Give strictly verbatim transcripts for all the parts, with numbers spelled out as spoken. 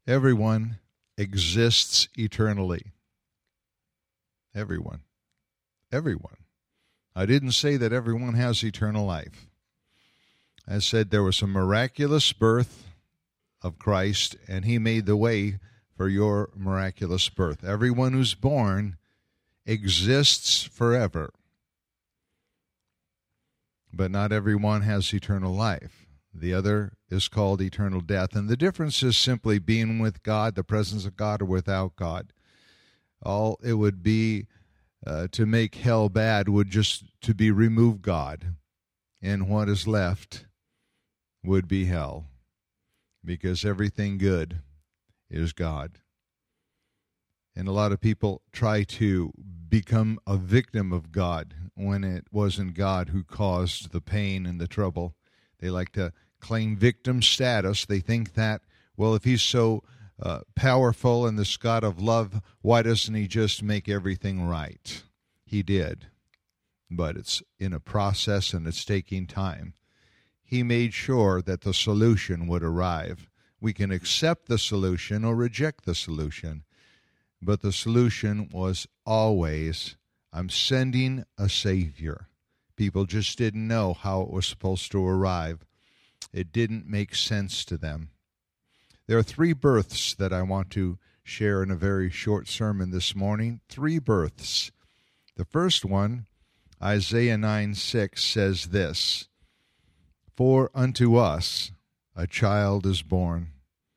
Everyone exists eternally. Everyone. Everyone. I didn't say that everyone has eternal life. I said there was a miraculous birth of Christ, and he made the way for your miraculous birth. Everyone who's born exists forever. But not everyone has eternal life. The other is called eternal death. And the difference is simply being with God, the presence of God, or without God. All it would be uh, to make hell bad would just to be remove God. And what is left would be hell. Because everything good is God. And a lot of people try to become a victim of God when it wasn't God who caused the pain and the trouble. They like to claim victim status. They think that, well, if he's so uh, powerful and this God of love, why doesn't he just make everything right? He did. But it's in a process and it's taking time. He made sure that the solution would arrive. We can accept the solution or reject the solution. But the solution was always, I'm sending a Savior. People just didn't know how it was supposed to arrive. It didn't make sense to them. There are three births that I want to share in a very short sermon this morning. Three births. The first one, Isaiah nine six, says this, For unto us a child is born,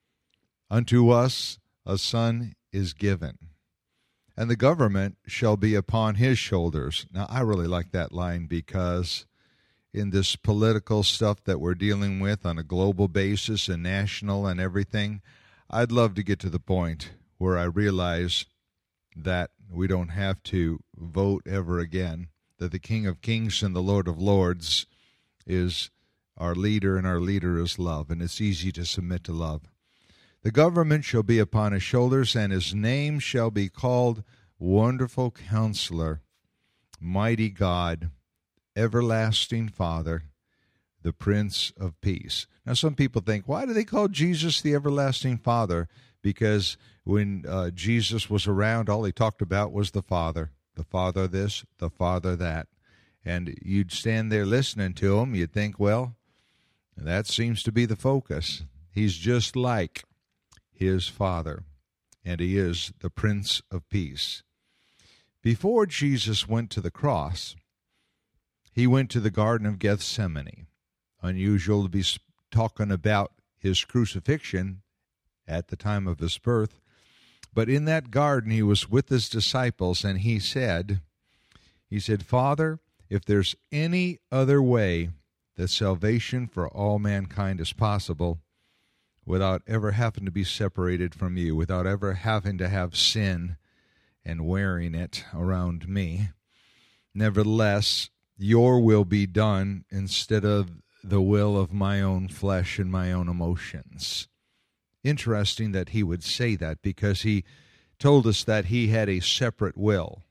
unto us a son is given, and the government shall be upon his shoulders. Now, I really like that line because in this political stuff that we're dealing with on a global basis and national and everything, I'd love to get to the point where I realize that we don't have to vote ever again, that the King of Kings and the Lord of Lords is our leader, and our leader is love, and it's easy to submit to love. The government shall be upon his shoulders, and his name shall be called Wonderful Counselor, Mighty God, Everlasting Father, the Prince of Peace. Now, some people think, why do they call Jesus the Everlasting Father? Because when uh, Jesus was around, all he talked about was the Father. The Father this, the Father that. And you'd stand there listening to him, you'd think, well, that seems to be the focus. He's just like his Father, and he is the Prince of Peace. Before Jesus went to the cross, he went to the Garden of Gethsemane. Unusual to be talking about his crucifixion at the time of his birth, but in that garden he was with his disciples, and he said, he said, Father, if there's any other way that salvation for all mankind is possible, without ever having to be separated from you, without ever having to have sin and wearing it around me, nevertheless, your will be done instead of the will of my own flesh and my own emotions. Interesting that he would say that, because he told us that he had a separate will,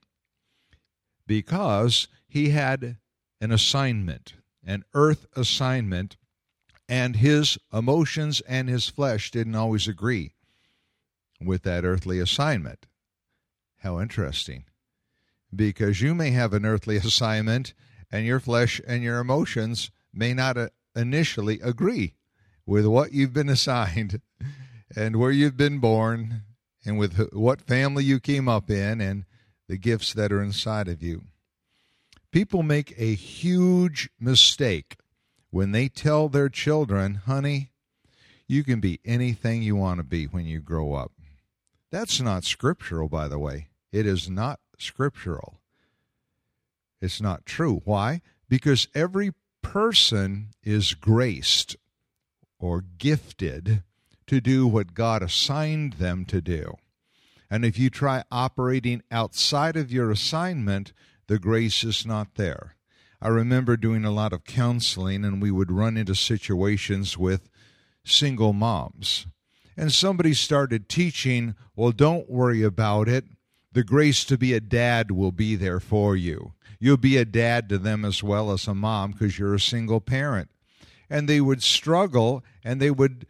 because he had an assignment, an earth assignment, and his emotions and his flesh didn't always agree with that earthly assignment. How interesting. Because you may have an earthly assignment, and your flesh and your emotions may not uh, initially agree with what you've been assigned and where you've been born and with what family you came up in and the gifts that are inside of you. People make a huge mistake when they tell their children, honey, you can be anything you want to be when you grow up. That's not scriptural, by the way. It is not scriptural. It's not true. Why? Because every person is graced or gifted to do what God assigned them to do. And if you try operating outside of your assignment, the grace is not there. I remember doing a lot of counseling, and we would run into situations with single moms. And somebody started teaching, well, don't worry about it. The grace to be a dad will be there for you. You'll be a dad to them as well as a mom because you're a single parent. And they would struggle, and they would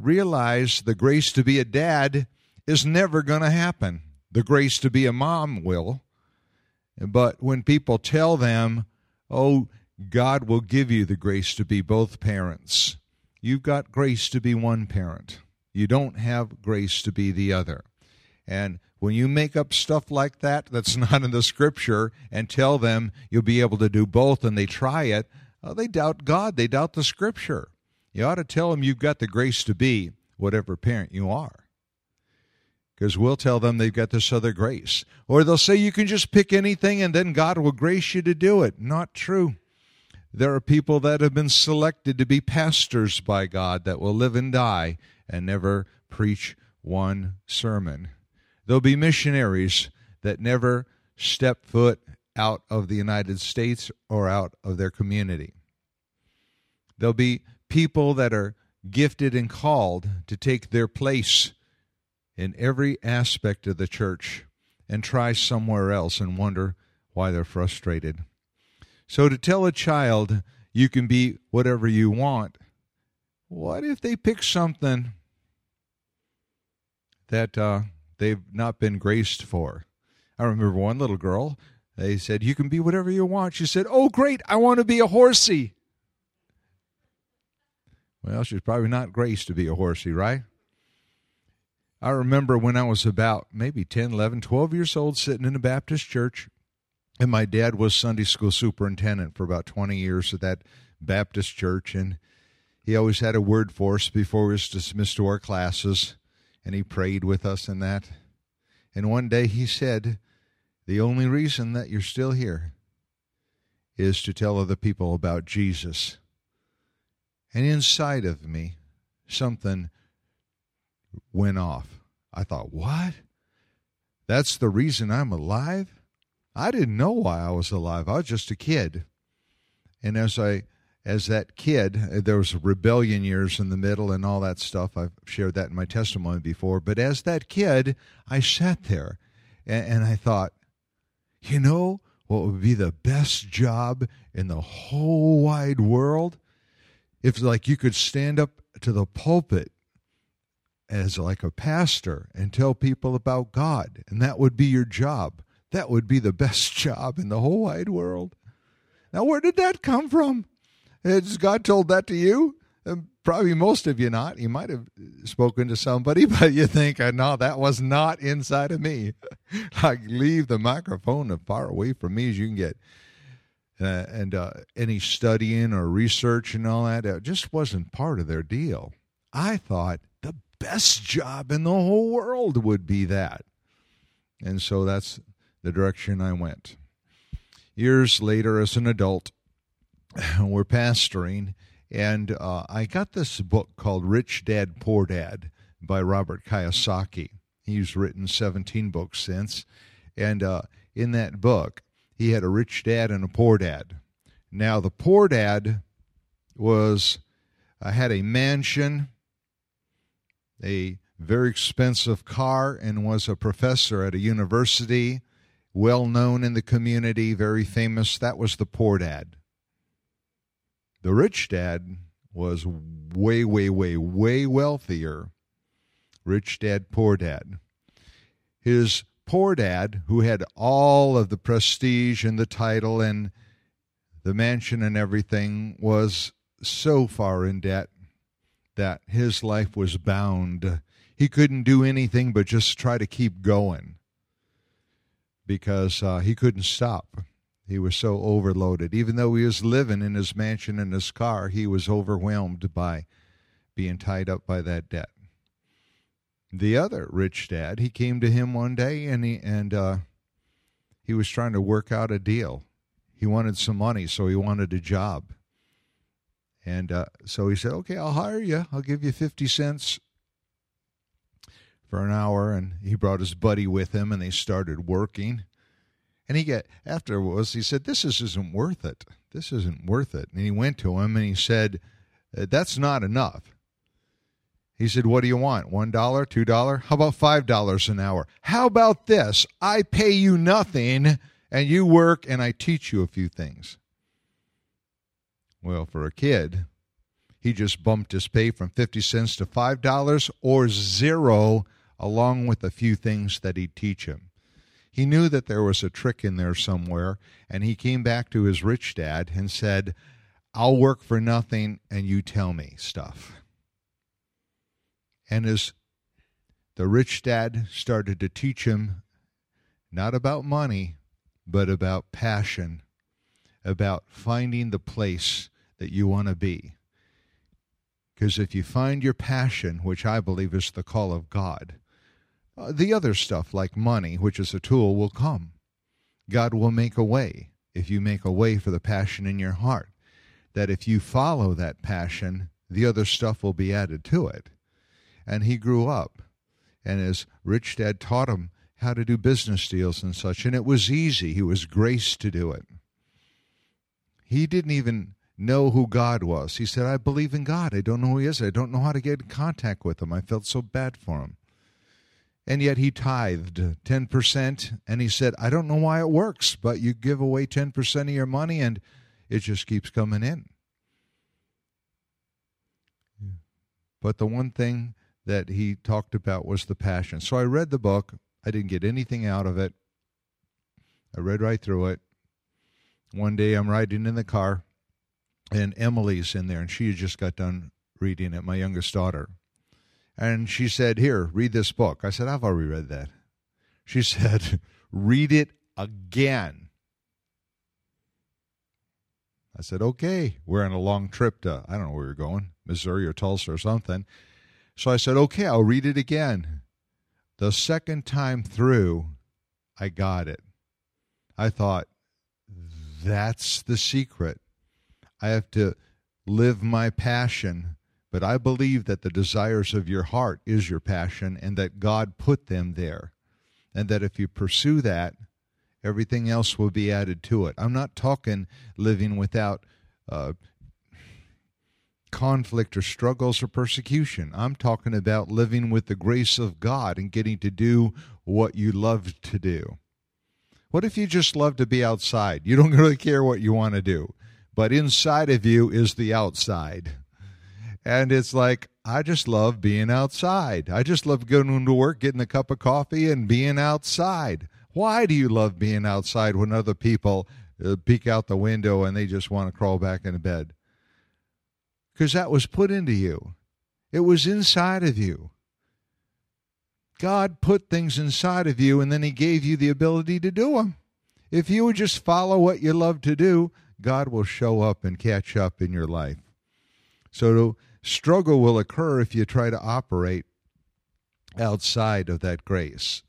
realize the grace to be a dad is never going to happen. The grace to be a mom will. But when people tell them, oh, God will give you the grace to be both parents, you've got grace to be one parent. You don't have grace to be the other. And when you make up stuff like that that's not in the Scripture and tell them you'll be able to do both and they try it, oh, they doubt God. They doubt the Scripture. You ought to tell them you've got the grace to be whatever parent you are. Because we'll tell them they've got this other grace. Or they'll say you can just pick anything and then God will grace you to do it. Not true. There are people that have been selected to be pastors by God that will live and die and never preach one sermon. There'll be missionaries that never step foot out of the United States or out of their community. There'll be people that are gifted and called to take their place in every aspect of the church and try somewhere else and wonder why they're frustrated. So to tell a child you can be whatever you want, what if they pick something that uh, they've not been graced for? I remember one little girl, they said, you can be whatever you want. She said, oh, great, I want to be a horsey. Well, she's probably not graced to be a horsey, right? I remember when I was about maybe ten, eleven, twelve years old, sitting in a Baptist church, and my dad was Sunday school superintendent for about twenty years at that Baptist church, and he always had a word for us before we was dismissed to our classes, and he prayed with us and that. And one day he said, the only reason that you're still here is to tell other people about Jesus. And inside of me, something went off. I thought, what? That's the reason I'm alive? I didn't know why I was alive. I was just a kid. And as I, as that kid, there was rebellion years in the middle and all that stuff. I've shared that in my testimony before. But as that kid, I sat there and, and I thought, you know what would be the best job in the whole wide world? If like you could stand up to the pulpit as like a pastor and tell people about God, and that would be your job. That would be the best job in the whole wide world. Now, where did that come from? Has God told that to you? And probably most of you not. You might have spoken to somebody, but you think, no, that was not inside of me. Like, leave the microphone as far away from me as you can get. Uh, and uh, any studying or research and all that, it just wasn't part of their deal. I thought the best job in the whole world would be that. And so that's the direction I went. Years later, as an adult, we're pastoring, and uh, I got this book called Rich Dad, Poor Dad by Robert Kiyosaki. He's written seventeen books since, and uh, in that book, he had a rich dad and a poor dad. Now, the poor dad was uh, had a mansion, a very expensive car, and was a professor at a university, well known in the community, very famous. That was the poor dad. The rich dad was way, way, way, way wealthier. Rich dad, poor dad. His poor dad, who had all of the prestige and the title and the mansion and everything, was so far in debt that his life was bound. He couldn't do anything but just try to keep going because uh, he couldn't stop. He was so overloaded. Even though he was living in his mansion and his car, he was overwhelmed by being tied up by that debt. The other rich dad, he came to him one day and he and uh, he was trying to work out a deal. He wanted some money, so he wanted a job. And uh, so he said, okay, I'll hire you. I'll give you fifty cents for an hour. And he brought his buddy with him, and they started working. And he got, afterwards, he said, this isn't worth it. This isn't worth it. And he went to him, and he said, that's not enough. He said, what do you want? One dollar, two dollars? How about five dollars an hour? How about this? I pay you nothing, and you work, and I teach you a few things. Well, for a kid, he just bumped his pay from fifty cents to five dollars or zero, along with a few things that he'd teach him. He knew that there was a trick in there somewhere, and he came back to his rich dad and said, I'll work for nothing and you tell me stuff. And as the rich dad started to teach him not about money, but about passion, about finding the place that you want to be. Because if you find your passion, which I believe is the call of God, uh, the other stuff like money, which is a tool, will come. God will make a way if you make a way for the passion in your heart. That if you follow that passion, the other stuff will be added to it. And he grew up, and his rich dad taught him how to do business deals and such, and it was easy. He was graced to do it. He didn't even know who God was. He said, I believe in God. I don't know who he is. I don't know how to get in contact with him. I felt so bad for him. And yet he tithed ten percent, and he said, I don't know why it works, but you give away ten percent of your money, and it just keeps coming in. But the one thing that he talked about was the passion. So I read the book. I didn't get anything out of it. I read right through it. One day I'm riding in the car, and Emily's in there, and she had just got done reading it, my youngest daughter. And she said, here, read this book. I said, I've already read that. She said, read it again. I said, okay. We're on a long trip to, I don't know where we're going, Missouri or Tulsa or something. So I said, okay, I'll read it again. The second time through, I got it. I thought, that's the secret. I have to live my passion, but I believe that the desires of your heart is your passion and that God put them there. And that if you pursue that, everything else will be added to it. I'm not talking living without uh, conflict or struggles or persecution. I'm talking about living with the grace of God and getting to do what you love to do. What if you just love to be outside? You don't really care what you want to do, but inside of you is the outside. And it's like, I just love being outside. I just love going to work, getting a cup of coffee, and being outside. Why do you love being outside when other people uh, peek out the window and they just want to crawl back into bed? Because that was put into you. It was inside of you. God put things inside of you, and then he gave you the ability to do them. If you would just follow what you love to do, God will show up and catch up in your life. So struggle will occur if you try to operate outside of that grace.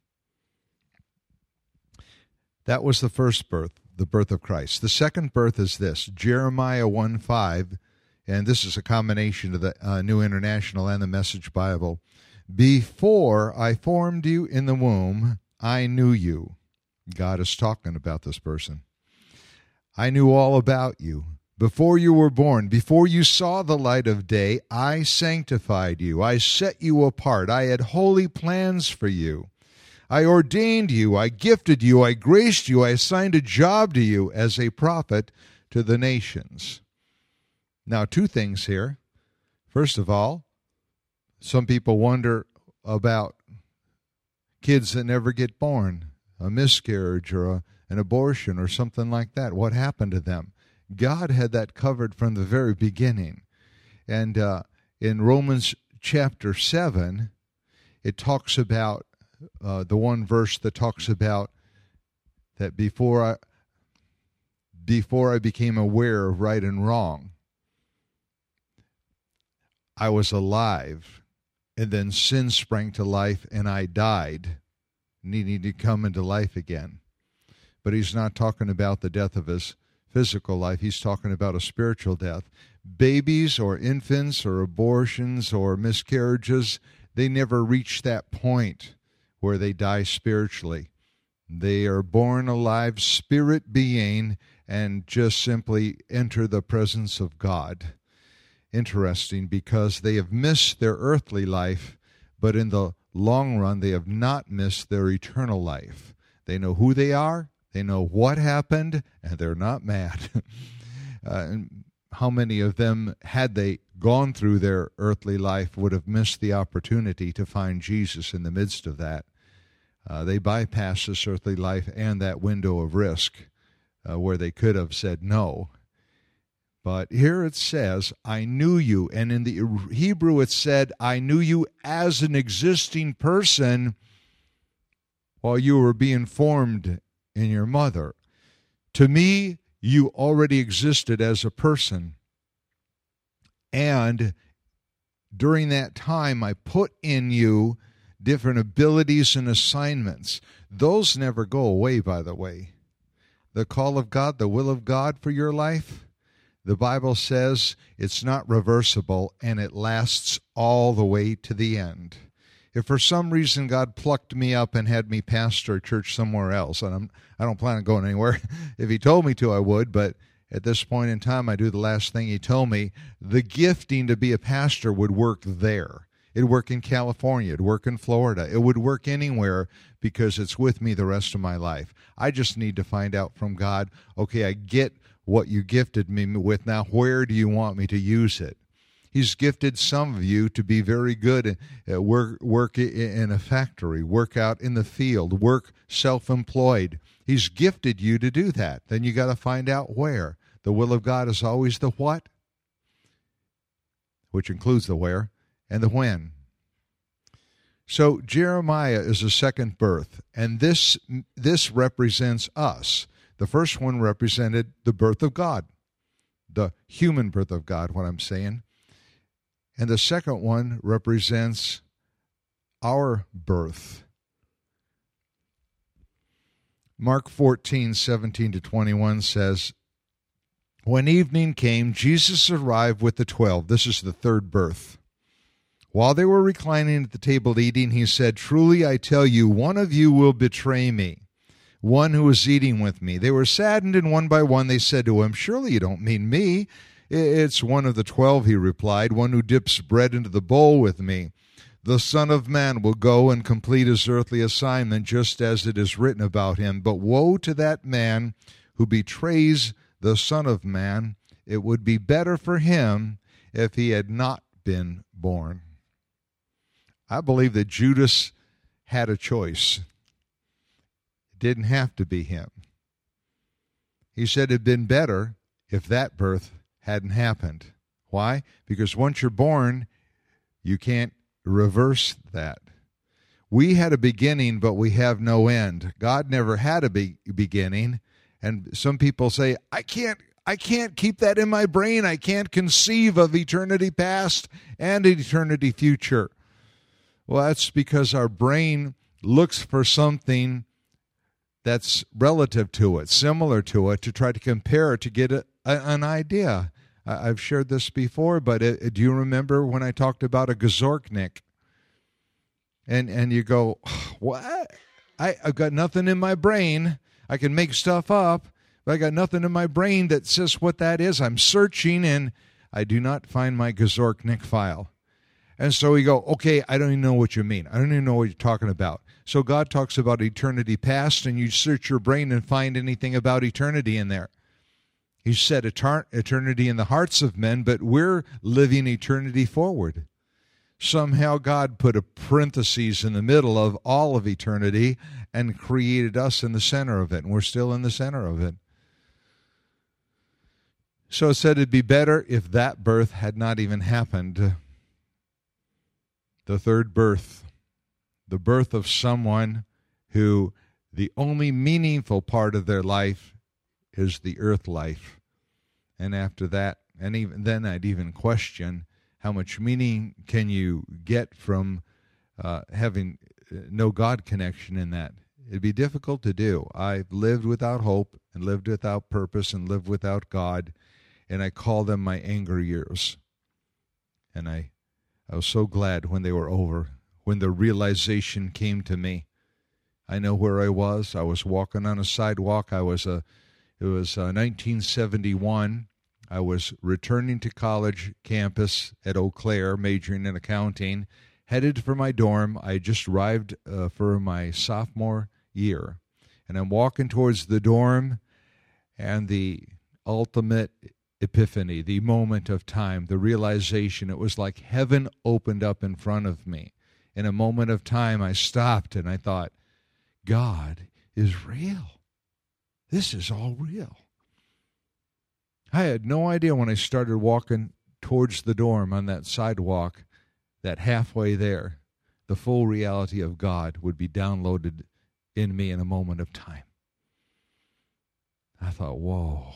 That was the first birth, the birth of Christ. The second birth is this, Jeremiah one five, and this is a combination of the uh, New International and the Message Bible. Before I formed you in the womb, I knew you. God is talking about this person. I knew all about you. Before you were born, before you saw the light of day, I sanctified you. I set you apart. I had holy plans for you. I ordained you. I gifted you. I graced you. I assigned a job to you as a prophet to the nations. Now, two things here. First of all, some people wonder about kids that never get born, a miscarriage or a, an abortion or something like that. What happened to them? God had that covered from the very beginning. And uh, in Romans chapter seven, it talks about uh, the one verse that talks about that before I, before I became aware of right and wrong, I was alive, and then sin sprang to life, and I died, needing to come into life again. But he's not talking about the death of his physical life. He's talking about a spiritual death. Babies or infants or abortions or miscarriages, they never reach that point where they die spiritually. They are born alive, spirit being, and just simply enter the presence of God. Interesting, because they have missed their earthly life, but in the long run, they have not missed their eternal life. They know who they are, they know what happened, and they're not mad. uh, how many of them, had they gone through their earthly life, would have missed the opportunity to find Jesus in the midst of that? Uh, they bypassed this earthly life and that window of risk uh, where they could have said no. But here it says, I knew you. And in the Hebrew it said, I knew you as an existing person while you were being formed in your mother. To me, you already existed as a person. And during that time, I put in you different abilities and assignments. Those never go away, by the way. The call of God, the will of God for your life, the Bible says it's not reversible and it lasts all the way to the end. If for some reason God plucked me up and had me pastor a church somewhere else, and I'm, I don't plan on going anywhere. If he told me to, I would, but at this point in time, I do the last thing he told me. The gifting to be a pastor would work there. It would work in California. It would work in Florida. It would work anywhere because it's with me the rest of my life. I just need to find out from God, okay, I get what you gifted me with. Now, where do you want me to use it? He's gifted some of you to be very good at work, work in a factory, work out in the field, work self-employed. He's gifted you to do that. Then you got to find out where. The will of God is always the what, which includes the where, and the when. So Jeremiah is a second birth, and this this represents us. The first one represented the birth of God, the human birth of God, what I'm saying. And the second one represents our birth. Mark fourteen, seventeen to twenty-one says, when evening came, Jesus arrived with the twelve. This is the third birth. While they were reclining at the table eating, he said, truly I tell you, one of you will betray me, one who is eating with me. They were saddened, and one by one they said to him, surely you don't mean me. It's one of the twelve, he replied, one who dips bread into the bowl with me. The Son of Man will go and complete his earthly assignment just as it is written about him. But woe to that man who betrays the Son of Man. It would be better for him if he had not been born. I believe that Judas had a choice. It didn't have to be him. He said it'd been better if that birth hadn't happened. Why? Because once you're born, you can't reverse that. We had a beginning, but we have no end. God never had a be- beginning, and some people say, I can't I can't keep that in my brain. I can't conceive of eternity past and eternity future. Well, that's because our brain looks for something that's relative to it, similar to it, to try to compare it, to get a, a, an idea. I, I've shared this before, but it, do you remember when I talked about a Gazorknik? And and you go, what? I, I've got nothing in my brain. I can make stuff up, but I got nothing in my brain that says what that is. I'm searching, and I do not find my Gazorknik file. And so we go, okay, I don't even know what you mean. I don't even know what you're talking about. So God talks about eternity past, and you search your brain and find anything about eternity in there. He said eternity in the hearts of men, but we're living eternity forward. Somehow God put a parenthesis in the middle of all of eternity and created us in the center of it, and we're still in the center of it. So it said it'd be better if that birth had not even happened. The third birth, the birth of someone who the only meaningful part of their life is the earth life. And after that, and even then I'd even question, how much meaning can you get from uh, having no God connection in that? It'd be difficult to do. I've lived without hope and lived without purpose and lived without God, and I call them my anger years. And I I was so glad when they were over, when the realization came to me. I know where I was. I was walking on a sidewalk. I was a, it was uh, nineteen seventy-one. I was returning to college campus at Eau Claire, majoring in accounting, headed for my dorm. I just arrived uh, for my sophomore year. And I'm walking towards the dorm, and the ultimate epiphany, the moment of time, the realization. It was like heaven opened up in front of me. In a moment of time, I stopped and I thought, God is real. This is all real. I had no idea when I started walking towards the dorm on that sidewalk that halfway there, the full reality of God would be downloaded in me in a moment of time. I thought, whoa.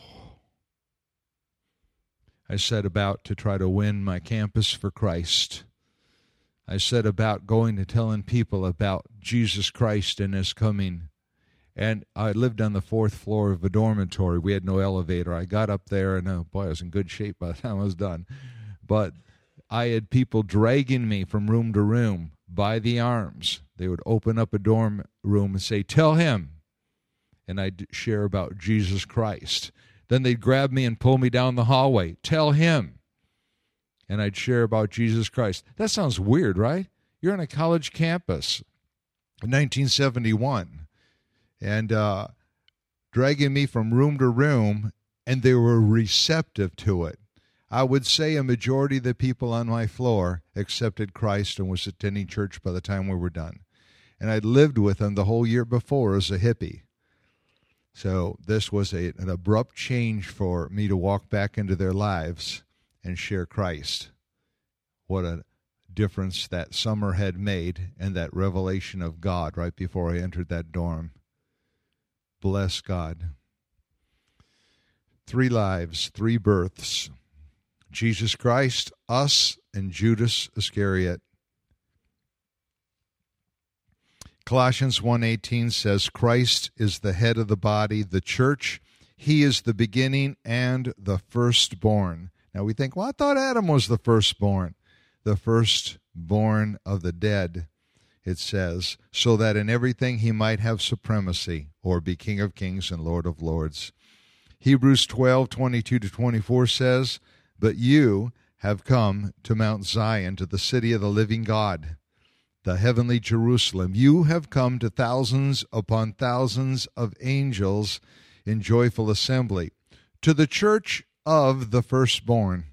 I set about to try to win my campus for Christ. I set about going to telling people about Jesus Christ and His coming. And I lived on the fourth floor of a dormitory. We had no elevator. I got up there, and oh boy, I was in good shape by the time I was done. But I had people dragging me from room to room by the arms. They would open up a dorm room and say, tell him. And I'd share about Jesus Christ. Then they'd grab me and pull me down the hallway. Tell him. And I'd share about Jesus Christ. That sounds weird, right? You're on a college campus in nineteen seventy-one. And uh, dragging me from room to room, and they were receptive to it. I would say a majority of the people on my floor accepted Christ and was attending church by the time we were done. And I'd lived with them the whole year before as a hippie. So this was a, an abrupt change for me to walk back into their lives and share Christ. What a difference that summer had made, and that revelation of God right before I entered that dorm. Bless God. Three lives, three births. Jesus Christ, us, and Judas Iscariot. Colossians one eighteen says, Christ is the head of the body, the church. He is the beginning and the firstborn. Now we think, well, I thought Adam was the firstborn. The firstborn of the dead, it says, so that in everything he might have supremacy, or be King of kings and Lord of lords. Hebrews twelve twenty-two to twenty-four says, but you have come to Mount Zion, to the city of the living God, the heavenly Jerusalem. You have come to thousands upon thousands of angels in joyful assembly, to the church of the firstborn,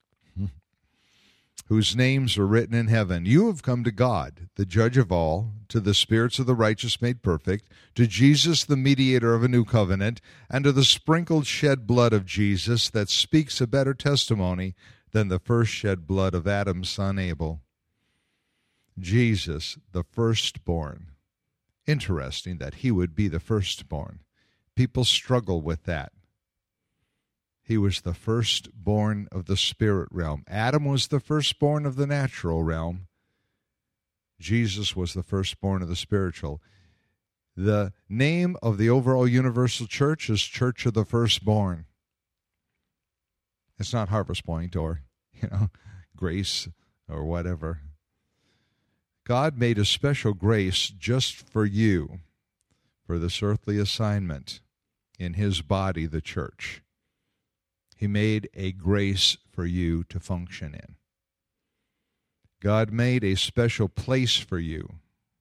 whose names are written in heaven. You have come to God, the judge of all, to the spirits of the righteous made perfect, to Jesus, the mediator of a new covenant, and to the sprinkled shed blood of Jesus that speaks a better testimony than the first shed blood of Adam's son Abel. Jesus, the firstborn. Interesting that he would be the firstborn. People struggle with that. He was the firstborn of the spirit realm. Adam was the firstborn of the natural realm. Jesus was the firstborn of the spiritual. The name of the overall universal church is Church of the Firstborn. It's not Harvest Point or, you know, Grace or whatever. God made a special grace just for you, for this earthly assignment in His body, the church. He made a grace for you to function in. God made a special place for you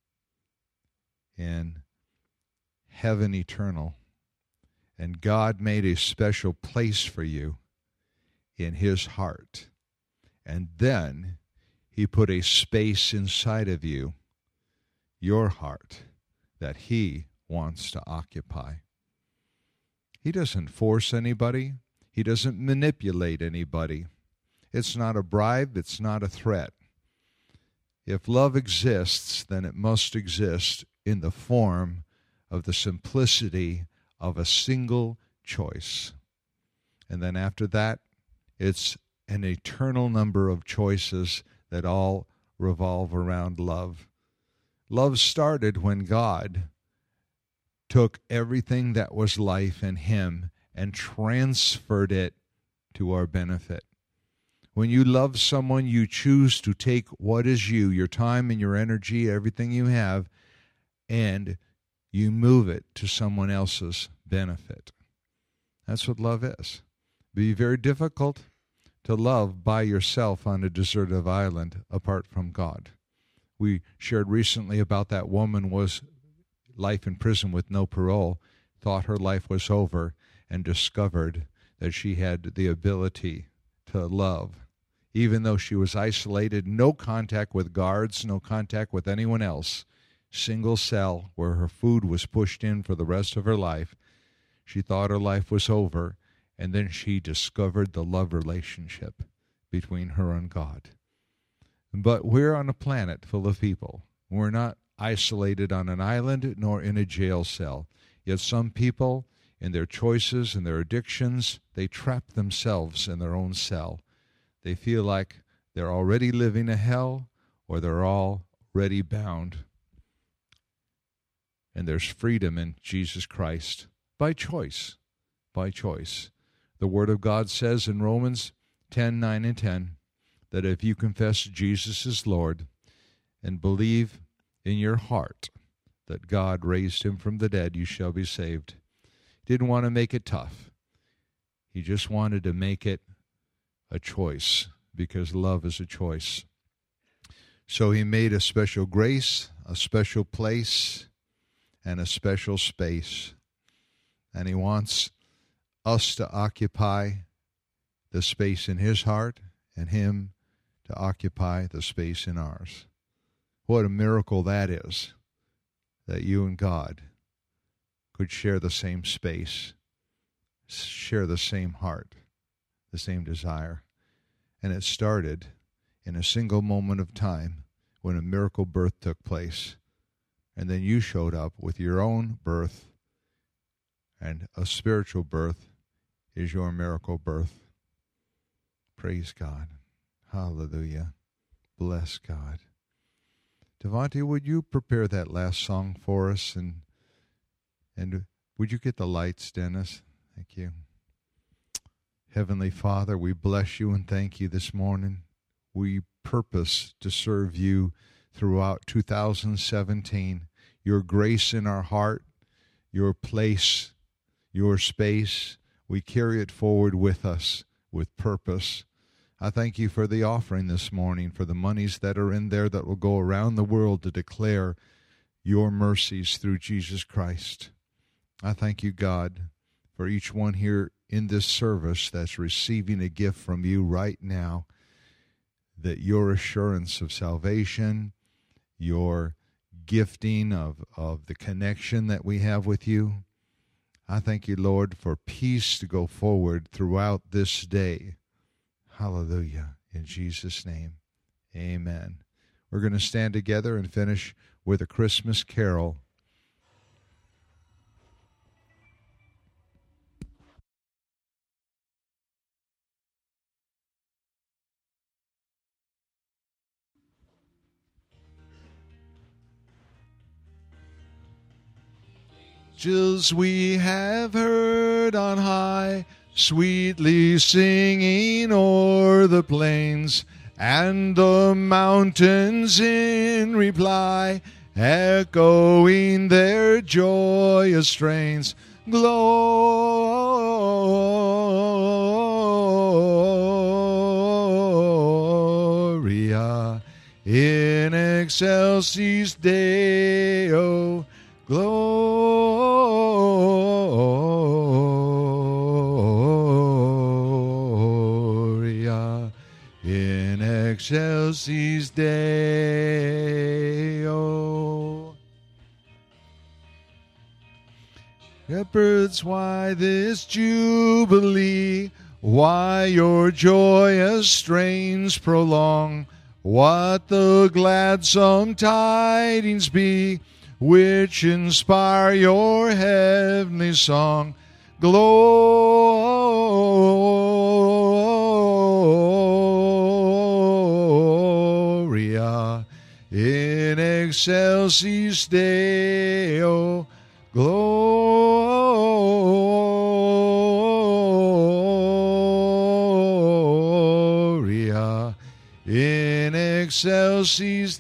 in heaven eternal. And God made a special place for you in His heart. And then He put a space inside of you, your heart, that He wants to occupy. He doesn't force anybody. He doesn't manipulate anybody. It's not a bribe. It's not a threat. If love exists, then it must exist in the form of the simplicity of a single choice. And then after that, it's an eternal number of choices that all revolve around love. Love started when God took everything that was life in Him and transferred it to our benefit. When you love someone, you choose to take what is you, your time and your energy, everything you have, and you move it to someone else's benefit. That's what love is. It would be very difficult to love by yourself on a deserted island apart from God. We shared recently about that woman was life in prison with no parole, thought her life was over, and discovered that she had the ability to love, even though she was isolated, no contact with guards, no contact with anyone else, single cell where her food was pushed in for the rest of her life. She thought her life was over, and then she discovered the love relationship between her and God. But we're on a planet full of people. We're not isolated on an island nor in a jail cell. Yet some people, in their choices and their addictions, they trap themselves in their own cell. They feel like they're already living a hell, or they're already bound. And there's freedom in Jesus Christ by choice, by choice. The Word of God says in Romans ten, nine and ten, that if you confess Jesus is Lord and believe in your heart that God raised him from the dead, you shall be saved. He didn't want to make it tough. He just wanted to make it a choice, because love is a choice. So he made a special grace, a special place, and a special space. And he wants us to occupy the space in his heart and him to occupy the space in ours. What a miracle that is, that you and God could share the same space, share the same heart, the same desire. And it started in a single moment of time when a miracle birth took place. And then you showed up with your own birth, and a spiritual birth is your miracle birth. Praise God. Hallelujah. Bless God. Devontae, would you prepare that last song for us? And and would you get the lights, Dennis? Thank you. Heavenly Father, we bless you and thank you this morning. We purpose to serve you throughout two thousand seventeen. Your grace in our heart, your place, your space, we carry it forward with us with purpose. I thank you for the offering this morning, for the monies that are in there that will go around the world to declare your mercies through Jesus Christ. I thank you, God, for each one here in this service that's receiving a gift from you right now, that your assurance of salvation, your gifting of, of the connection that we have with you. I thank you, Lord, for peace to go forward throughout this day. Hallelujah. In Jesus' name, amen. We're going to stand together and finish with a Christmas carol. Angels we have heard on high, sweetly singing o'er the plains, and the mountains in reply, echoing their joyous strains. Gloria in excelsis Deo. Gloria in excelsis Deo. Shepherds, why this jubilee? Why your joyous strains prolong? What the gladsome tidings be which inspire your heavenly song? Gloria in excelsis Deo. Gloria in excelsis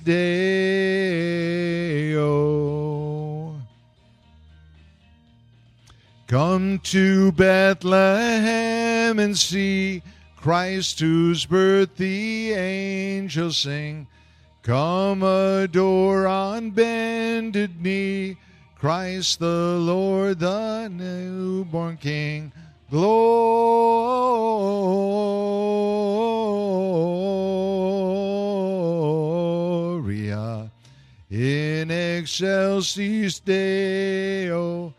Deo. Come to Bethlehem and see Christ, whose birth the angels sing. Come adore on bended knee Christ the Lord, the newborn King. Gloria in excelsis Deo.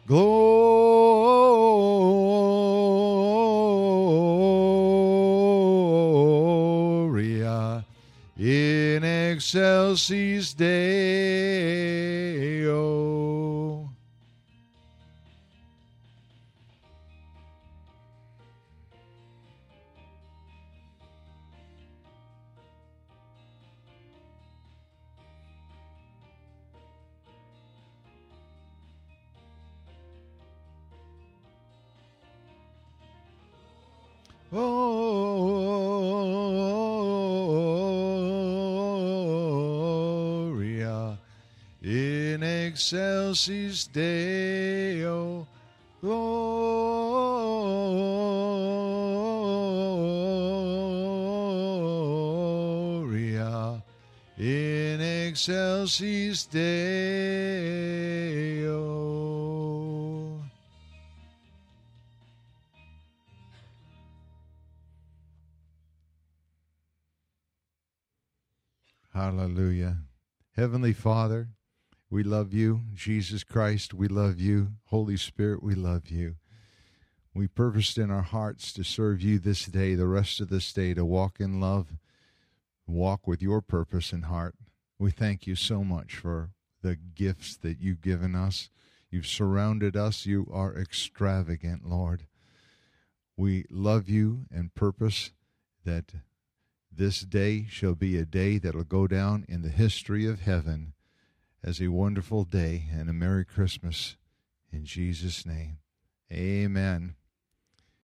Gloria in excelsis Deo. Gloria in excelsis Deo. Gloria in excelsis Deo. Hallelujah. Heavenly Father, we love you. Jesus Christ, we love you. Holy Spirit, we love you. We purposed in our hearts to serve you this day, the rest of this day, to walk in love, walk with your purpose in heart. We thank you so much for the gifts that you've given us. You've surrounded us. You are extravagant, Lord. We love you and purpose that this day shall be a day that will go down in the history of heaven as a wonderful day and a Merry Christmas. In Jesus' name, amen.